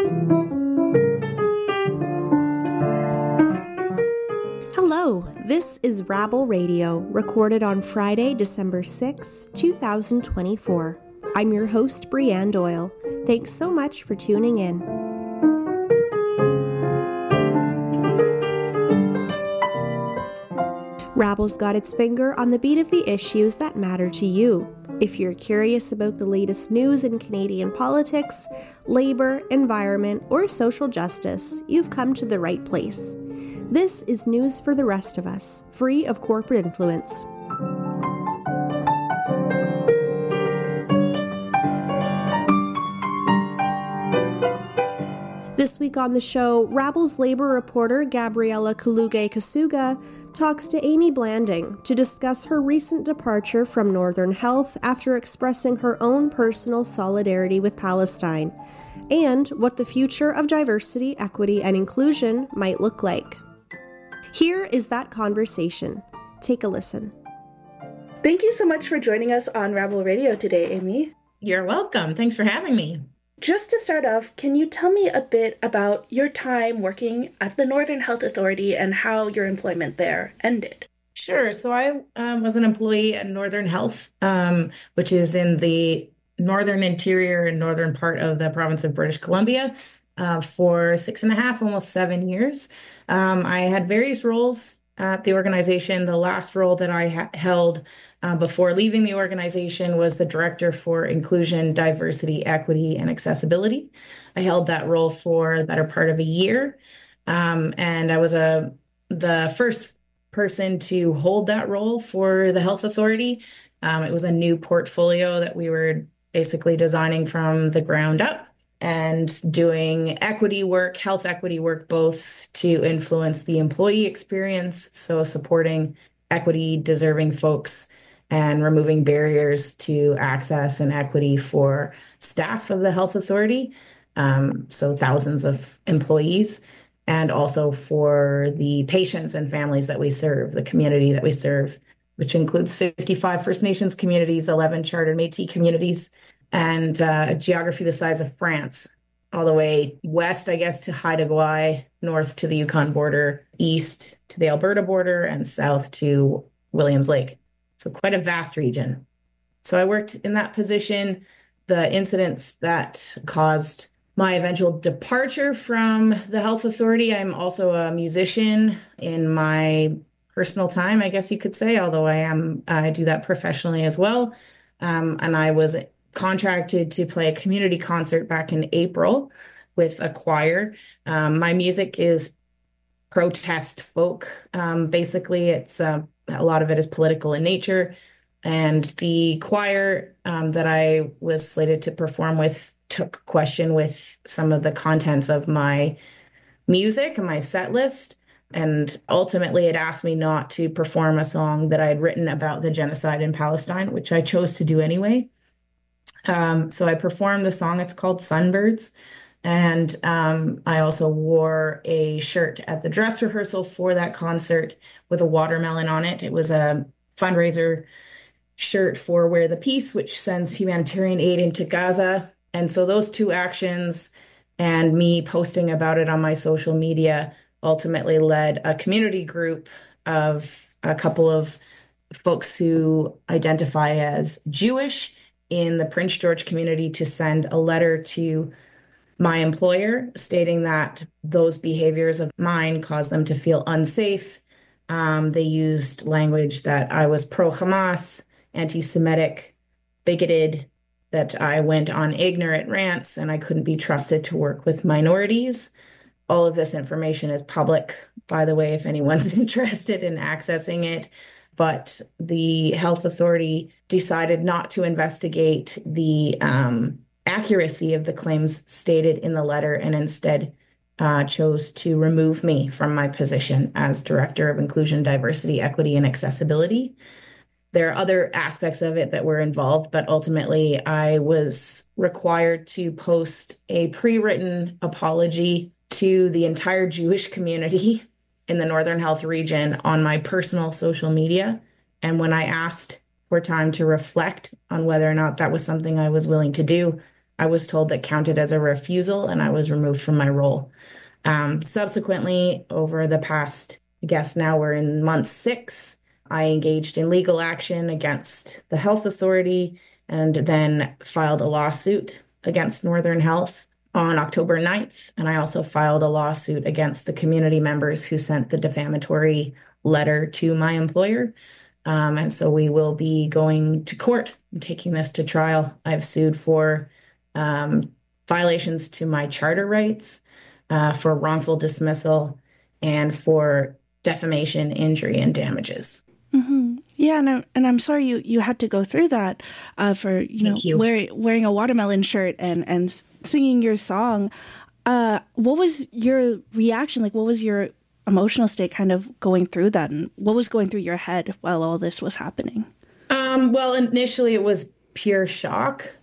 Hello, this is Rabble Radio, recorded on Friday, December 6, 2024. I'm your host, Brianne Doyle. Thanks so much for tuning in. Rabble's got its finger on the beat of the issues that matter to you. If you're curious about the latest news in Canadian politics, labor, environment, or social justice, you've come to the right place. This is news for the rest of us, free of corporate influence. This week on the show, Rabble's labor reporter Gabriela Kaluge-Kasuga talks to Amy Blanding to discuss her recent departure from Northern Health after expressing her own personal solidarity with Palestine, and what the future of diversity, equity, and inclusion might look like. Here is that conversation. Take a listen. Thank you so much for joining us on Rabble Radio today, Amy. You're welcome. Thanks for having me. Just to start off, can you tell me a bit about your time working at the Northern Health Authority and how your employment there ended? Sure. So I was an employee at Northern Health, which is in the northern interior and northern part of the province of British Columbia, for 6.5, almost 7 years. I had various roles at the organization. The last role that I held before leaving the organization was the Director for Inclusion, Diversity, Equity, and Accessibility. I held that role for the better part of a year, and I was the first person to hold that role for the Health Authority. It was a new portfolio that we were basically designing from the ground up and doing equity work, health equity work, both to influence the employee experience, so supporting equity deserving folks and removing barriers to access and equity for staff of the Health Authority, so thousands of employees, and also for the patients and families that we serve, the community that we serve, which includes 55 First Nations communities, 11 Chartered Métis communities, and a geography the size of France, all the way west, I guess, to Haida Gwaii, north to the Yukon border, east to the Alberta border, and south to Williams Lake. So quite a vast region. So I worked in that position. The incidents that caused my eventual departure from the Health Authority, I'm also a musician in my personal time, I guess you could say, although I do that professionally as well. And I was contracted to play a community concert back in April with a choir. My music is protest folk. Basically, it's a lot of it is political in nature. And the choir that I was slated to perform with took question with some of the contents of my music and my set list. And ultimately, it asked me not to perform a song that I had written about the genocide in Palestine, which I chose to do anyway. So I performed a song. It's called Sunbirds. And I also wore a shirt at the dress rehearsal for that concert with a watermelon on it. It was a fundraiser shirt for Wear the Peace, which sends humanitarian aid into Gaza. And so those two actions and me posting about it on my social media ultimately led a community group of a couple of folks who identify as Jewish in the Prince George community to send a letter to my employer stating that those behaviors of mine caused them to feel unsafe. They used language that I was pro-Hamas, anti-Semitic, bigoted, that I went on ignorant rants and I couldn't be trusted to work with minorities. All of this information is public, by the way, if anyone's interested in accessing it. But the Health Authority decided not to investigate the accuracy of the claims stated in the letter and instead chose to remove me from my position as Director of Inclusion, Diversity, Equity, and Accessibility. There are other aspects of it that were involved, but ultimately I was required to post a pre-written apology to the entire Jewish community in the Northern Health region on my personal social media. And when I asked for time to reflect on whether or not that was something I was willing to do, I was told that counted as a refusal, and I was removed from my role. Subsequently, over the past, I guess now we're in month 6, I engaged in legal action against the health authority and then filed a lawsuit against Northern Health on October 9th. And I also filed a lawsuit against the community members who sent the defamatory letter to my employer. And so we will be going to court and taking this to trial. I've sued for violations to my charter rights, for wrongful dismissal, and for defamation, injury, and damages. Mm-hmm. Yeah, and I'm sorry you had to go through that for wearing a watermelon shirt and singing your song. What was your reaction? Like, what was your emotional state kind of going through that, and what was going through your head while all this was happening? Well, initially it was pure shock.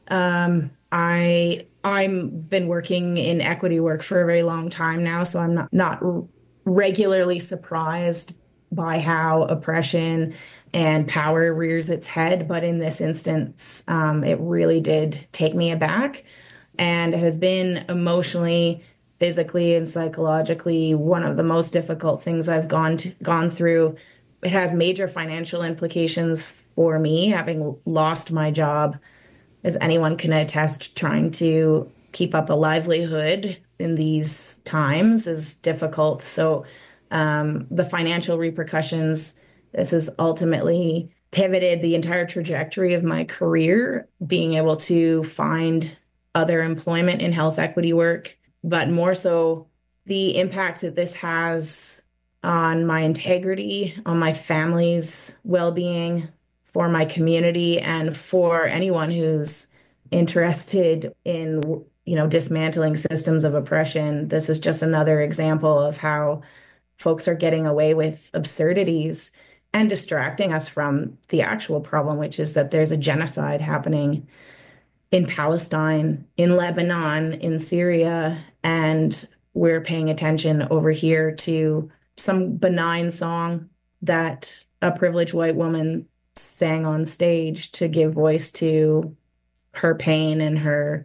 I've been working in equity work for a very long time now, so I'm not regularly surprised by how oppression and power rears its head. But in this instance, it really did take me aback, and it has been emotionally, physically, and psychologically one of the most difficult things I've gone through. It has major financial implications for me, having lost my job, as anyone can attest. Trying to keep up a livelihood in these times is difficult. So the financial repercussions, this has ultimately pivoted the entire trajectory of my career, being able to find other employment in health equity work, but more so the impact that this has on my integrity, on my family's well-being, for my community, and for anyone who's interested in, dismantling systems of oppression. This is just another example of how folks are getting away with absurdities and distracting us from the actual problem, which is that there's a genocide happening in Palestine, in Lebanon, in Syria, and we're paying attention over here to some benign song that a privileged white woman sang on stage to give voice to her pain and her,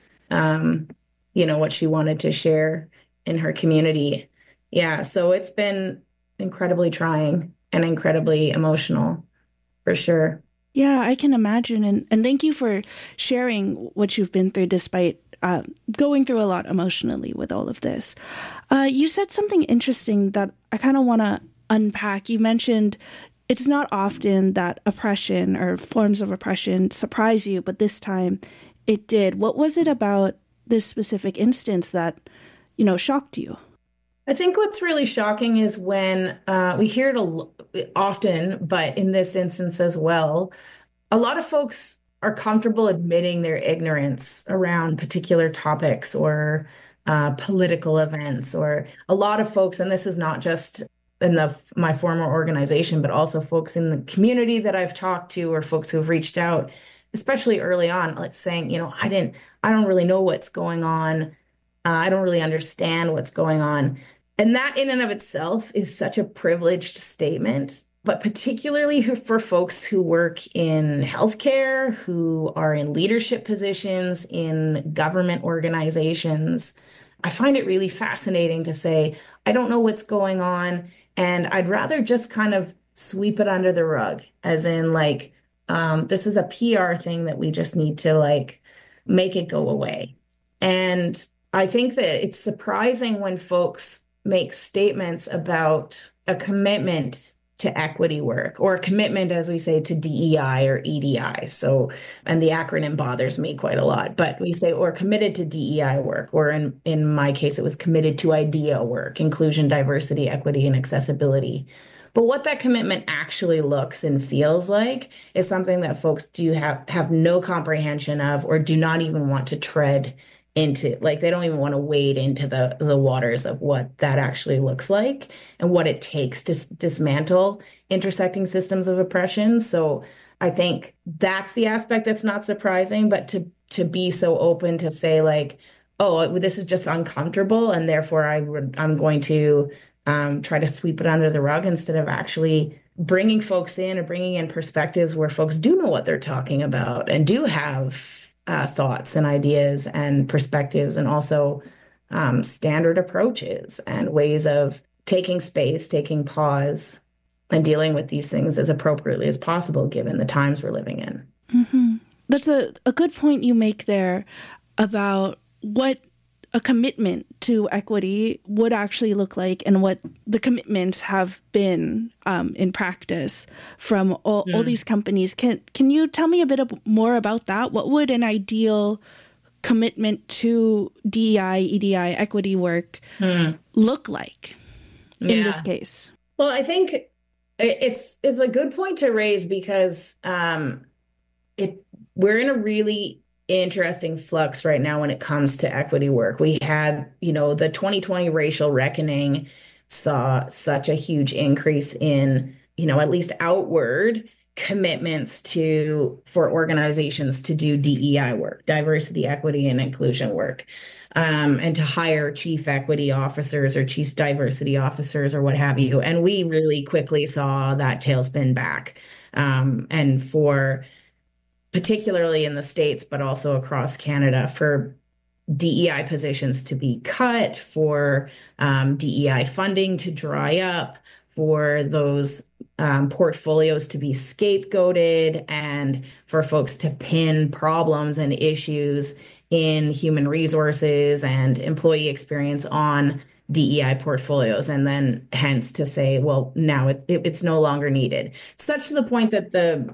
what she wanted to share in her community. Yeah, so it's been incredibly trying and incredibly emotional, for sure. Yeah, I can imagine. And thank you for sharing what you've been through despite going through a lot emotionally with all of this. You said something interesting that I kind of want to unpack. You mentioned it's not often that oppression or forms of oppression surprise you, but this time it did. What was it about this specific instance that, shocked you? I think what's really shocking is when we hear it often, but in this instance as well, a lot of folks are comfortable admitting their ignorance around particular topics or political events, or a lot of folks, and this is not just in my former organization, but also folks in the community that I've talked to, or folks who have reached out, especially early on, like saying, I don't really know what's going on. I don't really understand what's going on. And that in and of itself is such a privileged statement, but particularly for folks who work in healthcare, who are in leadership positions in government organizations. I find it really fascinating to say, I don't know what's going on, and I'd rather just kind of sweep it under the rug, as in this is a PR thing that we just need to make it go away. And I think that it's surprising when folks make statements about a commitment to equity work, or a commitment, as we say, to DEI or EDI. So, and the acronym bothers me quite a lot, but we say, or committed to DEI work, or in my case, it was committed to IDEA work, inclusion, diversity, equity, and accessibility. But what that commitment actually looks and feels like is something that folks do have no comprehension of, or do not even want to tread into. They don't even want to wade into the waters of what that actually looks like and what it takes to dismantle intersecting systems of oppression. So I think that's the aspect that's not surprising, but to be so open to say oh, this is just uncomfortable, and therefore I'm going to try to sweep it under the rug, instead of actually bringing folks in, or bringing in perspectives where folks do know what they're talking about and do have thoughts and ideas and perspectives, and also standard approaches and ways of taking space, taking pause, and dealing with these things as appropriately as possible, given the times we're living in. Mm-hmm. That's a good point you make there about what a commitment to equity would actually look like and what the commitments have been in practice from all these companies. Can you tell me a bit more about that? What would an ideal commitment to DEI, EDI, equity work look like in this case? Well, I think it's a good point to raise because we're in a really interesting flux right now when it comes to equity work. We had, the 2020 racial reckoning saw such a huge increase in, at least outward commitments for organizations to do DEI work, diversity, equity, and inclusion work, and to hire chief equity officers or chief diversity officers or what have you. And we really quickly saw that tailspin back. And for particularly in the States, but also across Canada, for DEI positions to be cut, for DEI funding to dry up, for those portfolios to be scapegoated, and for folks to pin problems and issues in human resources and employee experience on DEI portfolios, and then hence to say, well, now it's no longer needed. Such to the point that the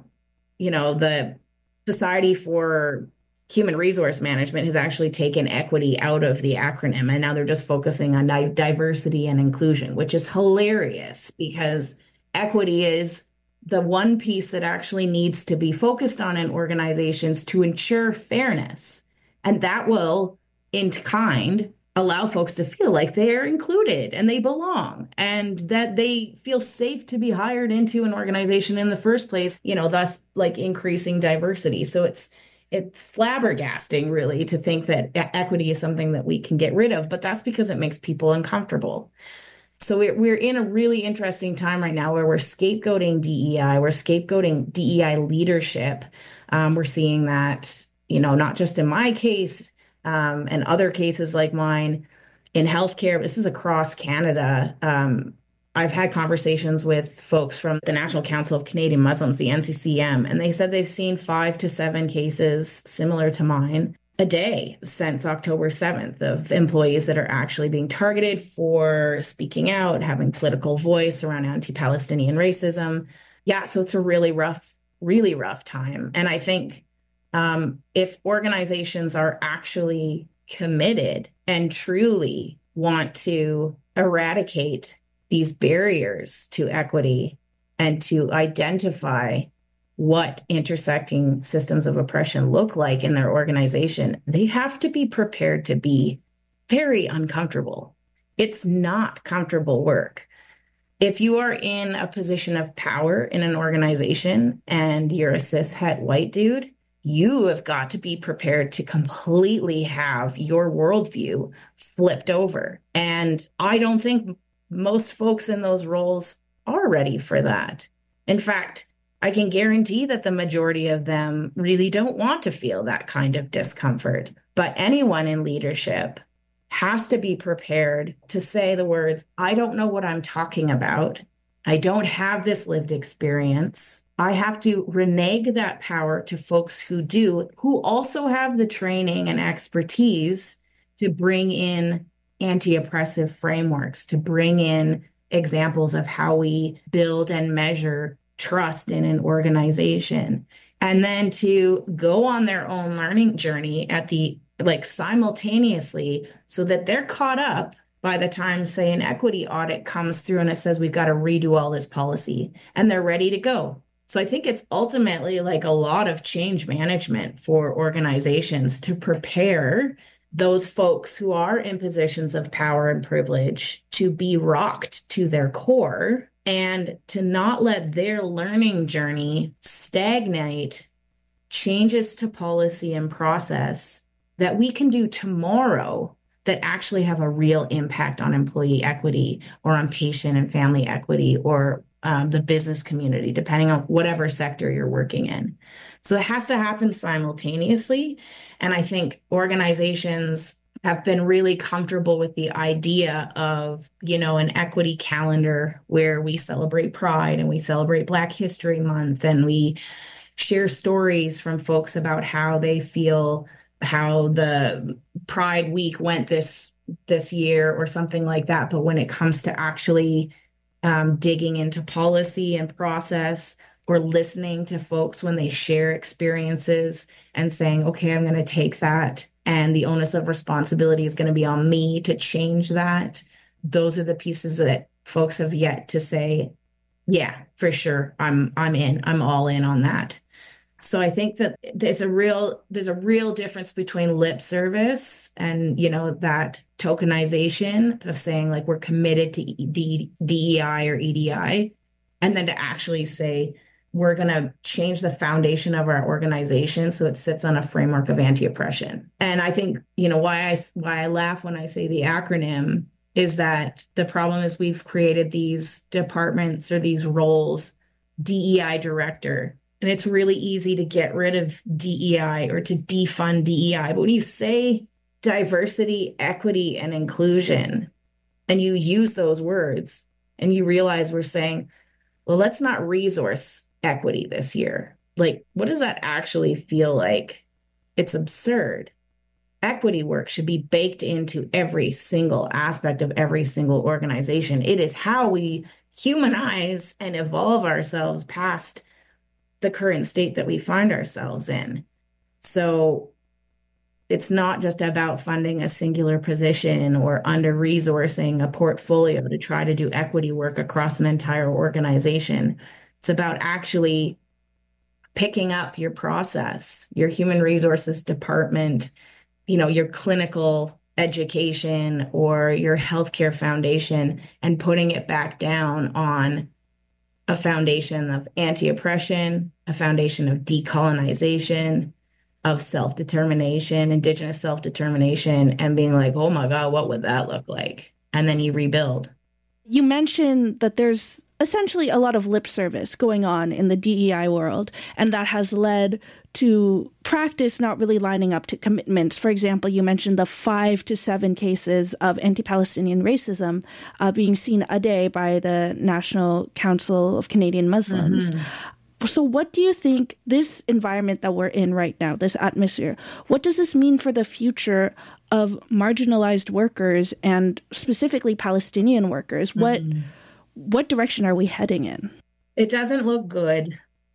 Society for Human Resource Management has actually taken equity out of the acronym, and now they're just focusing on diversity and inclusion, which is hilarious because equity is the one piece that actually needs to be focused on in organizations to ensure fairness. And that will, in kind, allow folks to feel like they're included and they belong and that they feel safe to be hired into an organization in the first place, thus like increasing diversity. So it's flabbergasting really to think that equity is something that we can get rid of, but that's because it makes people uncomfortable. So we're in a really interesting time right now where we're scapegoating DEI, we're scapegoating DEI leadership. We're seeing that, not just in my case, and other cases like mine in healthcare. This is across Canada. I've had conversations with folks from the National Council of Canadian Muslims, the NCCM, and they said they've seen 5 to 7 cases similar to mine a day since October 7th of employees that are actually being targeted for speaking out, having political voice around anti-Palestinian racism. Yeah, so it's a really rough time. And I think if organizations are actually committed and truly want to eradicate these barriers to equity and to identify what intersecting systems of oppression look like in their organization, they have to be prepared to be very uncomfortable. It's not comfortable work. If you are in a position of power in an organization and you're a cis-het white dude, you have got to be prepared to completely have your worldview flipped over. And I don't think most folks in those roles are ready for that. In fact, I can guarantee that the majority of them really don't want to feel that kind of discomfort. But anyone in leadership has to be prepared to say the words, I don't know what I'm talking about. I don't have this lived experience. I have to renege that power to folks who do, who also have the training and expertise to bring in anti-oppressive frameworks, to bring in examples of how we build and measure trust in an organization, and then to go on their own learning journey simultaneously so that they're caught up by the time, say, an equity audit comes through and it says we've got to redo all this policy, and they're ready to go. So I think it's ultimately like a lot of change management for organizations to prepare those folks who are in positions of power and privilege to be rocked to their core and to not let their learning journey stagnate changes to policy and process that we can do tomorrow that actually have a real impact on employee equity or on patient and family equity or the business community, depending on whatever sector you're working in. So it has to happen simultaneously. And I think organizations have been really comfortable with the idea of, an equity calendar where we celebrate Pride and we celebrate Black History Month and we share stories from folks about how they feel, how the Pride Week went this year or something like that. But when it comes to actually digging into policy and process, or listening to folks when they share experiences and saying, okay, I'm going to take that and the onus of responsibility is going to be on me to change that. Those are the pieces that folks have yet to say, yeah, for sure, I'm all in on that. So I think that there's a real difference between lip service and, that tokenization of saying like we're committed to DEI or EDI, and then to actually say, we're going to change the foundation of our organization so it sits on a framework of anti-oppression. And I think, why I laugh when I say the acronym is that the problem is we've created these departments or these roles, DEI director, and it's really easy to get rid of DEI or to defund DEI. But when you say diversity, equity, and inclusion, and you use those words and you realize we're saying, well, let's not resource equity this year. Like, what does that actually feel like? It's absurd. Equity work should be baked into every single aspect of every single organization. It is how we humanize and evolve ourselves past the current state that we find ourselves in. So it's not just about funding a singular position or under-resourcing a portfolio to try to do equity work across an entire organization. It's about actually picking up your process, your human resources department, your clinical education or your healthcare foundation, and putting it back down on a foundation of anti-oppression, a foundation of decolonization, of self-determination, Indigenous self-determination, and being like, oh my God, what would that look like? And then you rebuild. You mentioned that there's essentially a lot of lip service going on in the DEI world, and that has led to practice not really lining up to commitments. For example, you mentioned the 5 to 7 cases of anti-Palestinian racism being seen a day by the National Council of Canadian Muslims. Mm-hmm. So what do you think this environment that we're in right now, this atmosphere, what does this mean for the future of marginalized workers and specifically Palestinian workers? Mm-hmm. What direction are we heading in? It doesn't look good.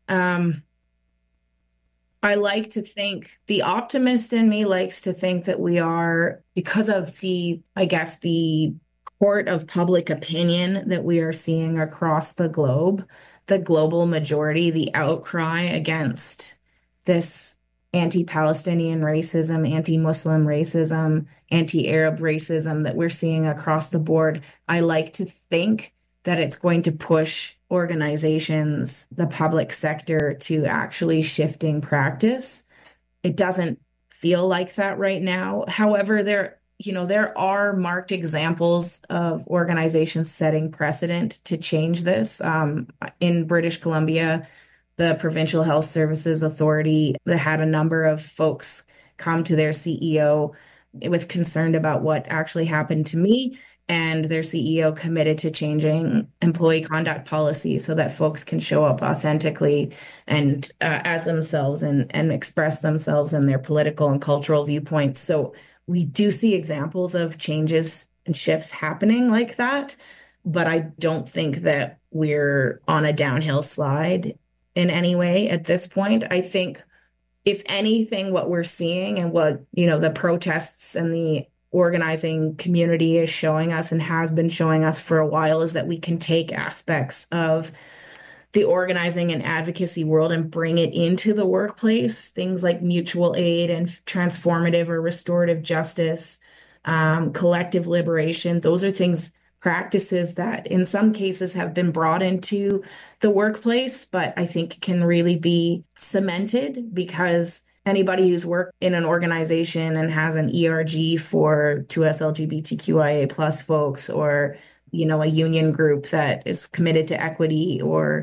I like to think, the optimist in me likes to think that we are, because of the court of public opinion that we are seeing across the globe, the global majority, the outcry against this anti-Palestinian racism, anti-Muslim racism, anti-Arab racism that we're seeing across the board. I like to think that it's going to push organizations, the public sector, to actually shifting practice. It doesn't feel like that right now. However, there are marked examples of organizations setting precedent to change this. In British Columbia, the Provincial Health Services Authority that had a number of folks come to their CEO with concern about what actually happened to me, and their CEO committed to changing employee conduct policy so that folks can show up authentically and as themselves and express themselves and their political and cultural viewpoints. So we do see examples of changes and shifts happening like that, but I don't think that we're on a downhill slide in any way at this point. I think, if anything, what we're seeing and what, the protests and the organizing community is showing us and has been showing us for a while is that we can take aspects of the organizing and advocacy world and bring it into the workplace. Things like mutual aid and transformative or restorative justice, collective liberation. Those are practices that in some cases have been brought into the workplace, but I think can really be cemented, because anybody who's worked in an organization and has an ERG for 2S LGBTQIA plus folks, or, a union group that is committed to equity, or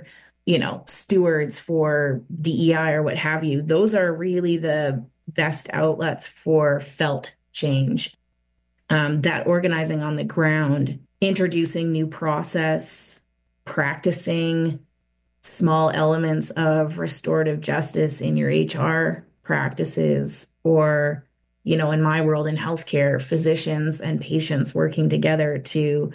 stewards for DEI or what have you. Those are really the best outlets for felt change. That organizing on the ground, introducing new process, practicing small elements of restorative justice in your HR practices, or, in my world in healthcare, physicians and patients working together to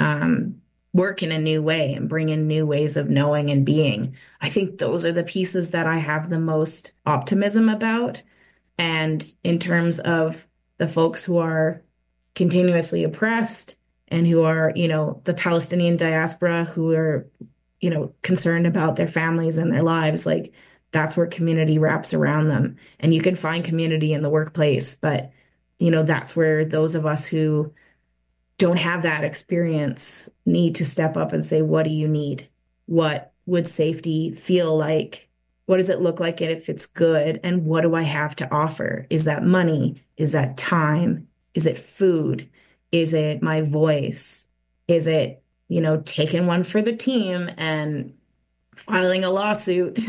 work in a new way and bring in new ways of knowing and being. I think those are the pieces that I have the most optimism about. And in terms of the folks who are continuously oppressed and who are, the Palestinian diaspora who are, concerned about their families and their lives, like that's where community wraps around them. And you can find community in the workplace, but, that's where those of us who don't have that experience need to step up and say, what do you need? What would safety feel like? What does it look like if it's good? And what do I have to offer? Is that money? Is that time? Is it food? Is it my voice? Is it, taking one for the team and filing a lawsuit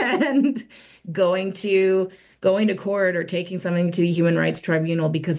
and going to court or taking something to the Human Rights Tribunal because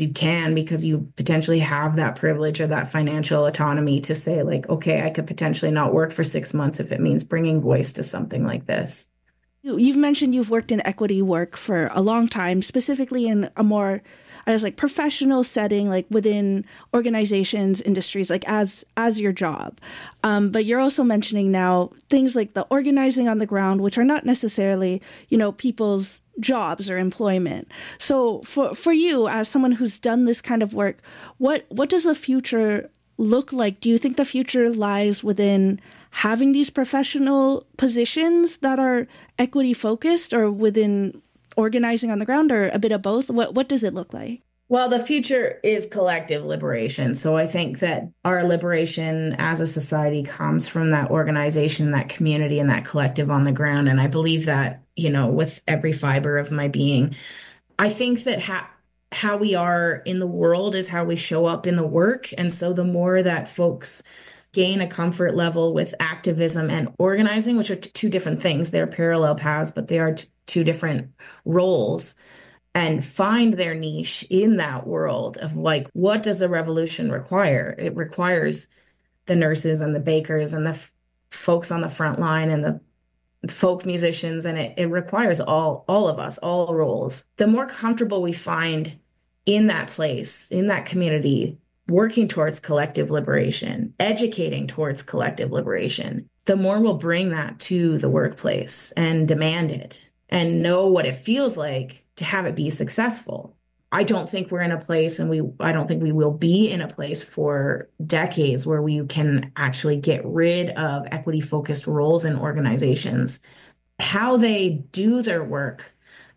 you potentially have that privilege or that financial autonomy to say, like, okay, I could potentially not work for 6 months if it means bringing voice to something like this. You've mentioned you've worked in equity work for a long time, specifically in a more, professional setting, like within organizations, industries, like as your job. But you're also mentioning now things like the organizing on the ground, which are not necessarily, people's jobs or employment. So for you, as someone who's done this kind of work, what does the future look like? Do you think the future lies within having these professional positions that are equity focused, or within organizing on the ground, or a bit of both? What does it look like? Well, the future is collective liberation. So I think that our liberation as a society comes from that organization, that community, and that collective on the ground. And I believe that, with every fiber of my being. I think that how we are in the world is how we show up in the work. And so the more that folks gain a comfort level with activism and organizing, which are two different things, they're parallel paths, but they are two different roles, and find their niche in that world of, like, what does a revolution require? It requires the nurses and the bakers and the folks on the front line and the folk musicians, and it requires all of us, all roles. The more comfortable we find in that place, in that community, working towards collective liberation, educating towards collective liberation, the more we'll bring that to the workplace and demand it and know what it feels like to have it be successful. I don't think we're in a place, and I don't think we will be in a place for decades where we can actually get rid of equity-focused roles in organizations. How they do their work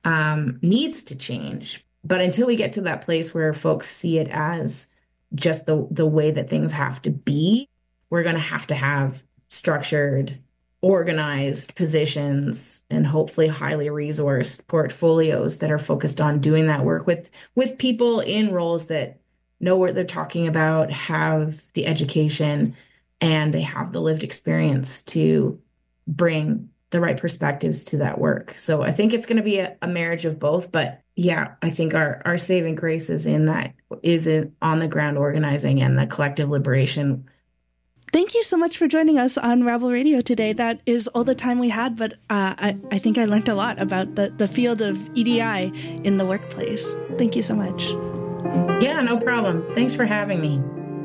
needs to change. But until we get to that place where folks see it as just the way that things have to be, we're going to have structured, organized positions and hopefully highly resourced portfolios that are focused on doing that work with people in roles that know what they're talking about, have the education, and they have the lived experience to bring the right perspectives to that work. So I think it's going to be a marriage of both. But yeah, I think our saving grace is in on the ground organizing and the collective liberation. Thank you so much for joining us on Rabble Radio today. That is all the time we had, but I think I learned a lot about the field of EDI in the workplace. Thank you so much. Yeah, no problem. Thanks for having me.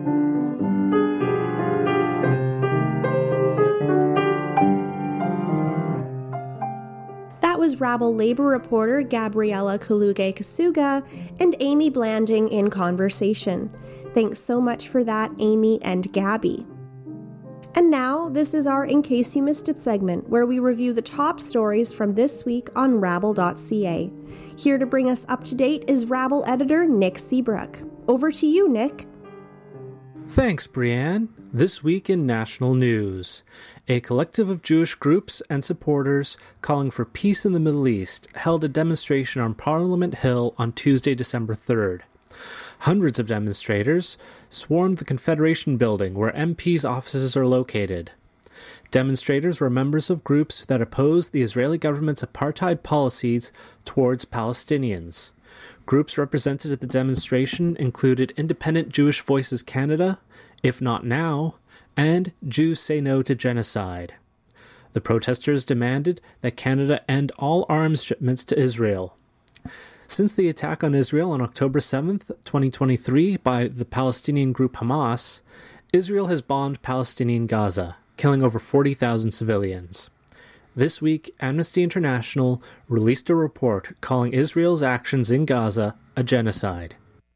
That was Rabble labor reporter Gabriela Kaluge-Kasuga and Amy Blanding in conversation. Thanks so much for that, Amy and Gabby. And now, this is our In Case You Missed It segment, where we review the top stories from this week on Rabble.ca. Here to bring us up to date is Rabble editor Nick Seabrook. Over to you, Nick. Thanks, Brianne. This week in national news, a collective of Jewish groups and supporters calling for peace in the Middle East held a demonstration on Parliament Hill on Tuesday, December 3rd. Hundreds of demonstrators swarmed the Confederation building where MPs' offices are located. Demonstrators were members of groups that opposed the Israeli government's apartheid policies towards Palestinians. Groups represented at the demonstration included Independent Jewish Voices Canada, If Not Now, and Jews Say No to Genocide. The protesters demanded that Canada end all arms shipments to Israel. Since the attack on Israel on October 7th, 2023 by the Palestinian group Hamas, Israel has bombed Palestinian Gaza, killing over 40,000 civilians. This week, Amnesty International released a report calling Israel's actions in Gaza a genocide.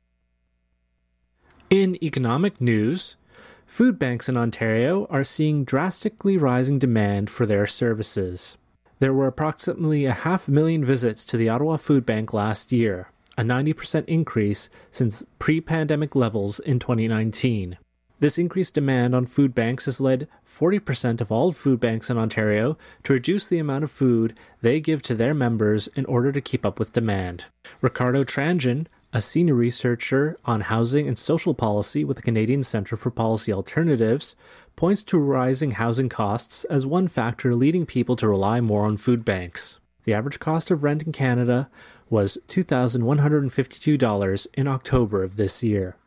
In economic news, food banks in Ontario are seeing drastically rising demand for their services. There were approximately 500,000 visits to the Ottawa Food Bank last year, a 90% increase since pre-pandemic levels in 2019. This increased demand on food banks has led 40% of all food banks in Ontario to reduce the amount of food they give to their members in order to keep up with demand. Ricardo Tranjan, a senior researcher on housing and social policy with the Canadian Centre for Policy Alternatives, points to rising housing costs as one factor leading people to rely more on food banks. The average cost of rent in Canada was $2,152 in October of this year.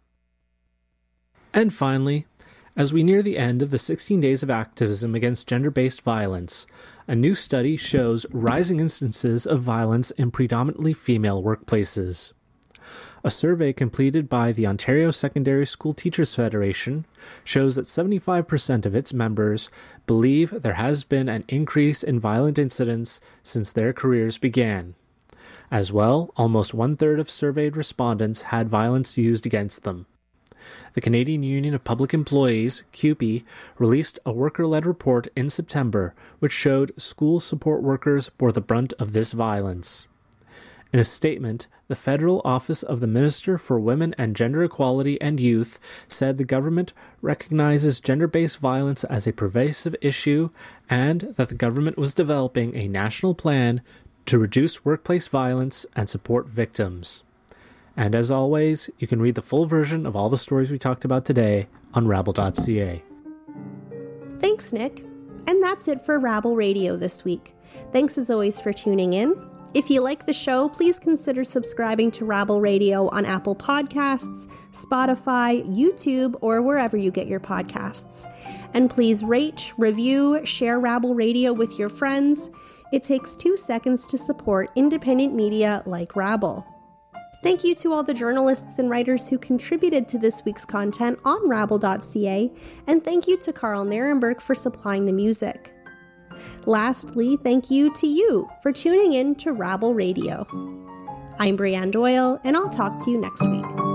And finally, as we near the end of the 16 days of activism against gender-based violence, a new study shows rising instances of violence in predominantly female workplaces. A survey completed by the Ontario Secondary School Teachers Federation shows that 75% of its members believe there has been an increase in violent incidents since their careers began. As well, almost one-third of surveyed respondents had violence used against them. The Canadian Union of Public Employees, CUPE, released a worker-led report in September which showed school support workers bore the brunt of this violence. In a statement, the Federal Office of the Minister for Women and Gender Equality and Youth said the government recognizes gender-based violence as a pervasive issue and that the government was developing a national plan to reduce workplace violence and support victims. And as always, you can read the full version of all the stories we talked about today on Rabble.ca. Thanks, Nick. And that's it for Rabble Radio this week. Thanks as always for tuning in. If you like the show, please consider subscribing to Rabble Radio on Apple Podcasts, Spotify, YouTube, or wherever you get your podcasts. And please rate, review, share Rabble Radio with your friends. It takes 2 seconds to support independent media like Rabble. Thank you to all the journalists and writers who contributed to this week's content on Rabble.ca, and thank you to Carl Nirenberg for supplying the music. Lastly, thank you to you for tuning in to Rabble Radio. I'm Brianne Doyle, and I'll talk to you next week.